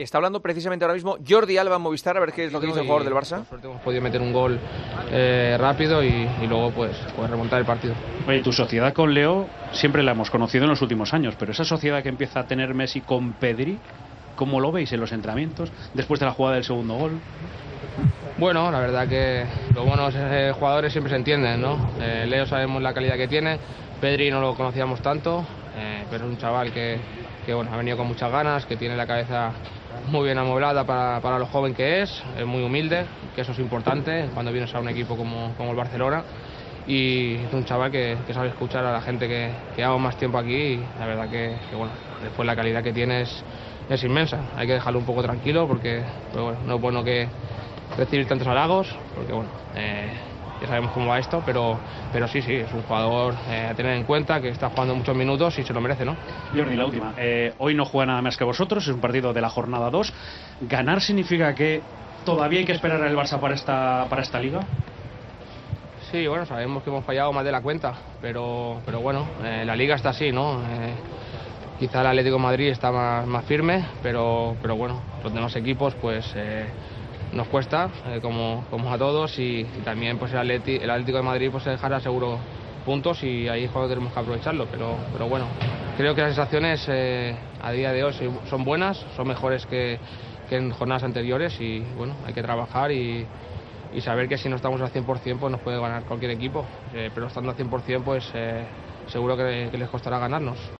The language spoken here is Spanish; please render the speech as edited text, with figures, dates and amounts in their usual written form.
Está hablando precisamente ahora mismo Jordi Alba en Movistar, a ver qué es lo que dice el jugador del Barça. Por suerte hemos podido meter un gol rápido y luego pues remontar el partido. Oye, tu sociedad con Leo siempre la hemos conocido en los últimos años, pero esa sociedad que empieza a tener Messi con Pedri, ¿cómo lo veis en los entrenamientos después de la jugada del segundo gol? Bueno, la verdad que los buenos jugadores siempre se entienden, ¿no? Leo sabemos la calidad que tiene, Pedri no lo conocíamos tanto, pero es un chaval que bueno, ha venido con muchas ganas, que tiene la cabeza muy bien amueblada para lo joven que es muy humilde, que eso es importante cuando vienes a un equipo como el Barcelona, y es un chaval que sabe escuchar a la gente que lleva más tiempo aquí, y la verdad que bueno, después la calidad que tiene es inmensa. Hay que dejarlo un poco tranquilo porque bueno, no es bueno que recibir tantos halagos, porque bueno, ya sabemos cómo va esto, pero sí, es un jugador a tener en cuenta, que está jugando muchos minutos y se lo merece, ¿no? Jordi, la última. Hoy no juega nada más que vosotros, es un partido de la jornada 2. ¿Ganar significa que todavía hay que esperar al Barça para esta liga? Sí, bueno, sabemos que hemos fallado más de la cuenta, pero bueno, la liga está así, ¿no? Quizá el Atlético de Madrid está más firme, pero bueno, los demás equipos pues nos cuesta, como a todos, y también pues el Atlético de Madrid pues se dejará seguro puntos y ahí es cuando tenemos que aprovecharlo, pero bueno, creo que las sensaciones a día de hoy son buenas, son mejores que en jornadas anteriores, y bueno, hay que trabajar y saber que si no estamos al 100% pues nos puede ganar cualquier equipo, pero estando al 100% pues seguro que les costará ganarnos.